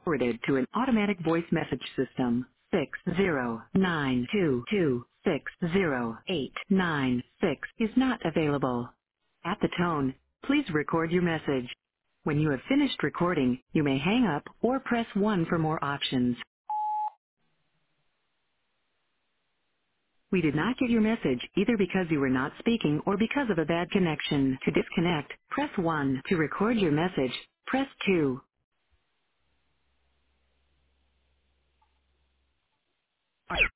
forwarded to an automatic voice message system. 60922608996 is not available. At the tone, please record your message. When you have finished recording, you may hang up or press 1 for more options. We did not get your message either because you were not speaking or because of a bad connection. To disconnect, press 1. To record your message, press 2.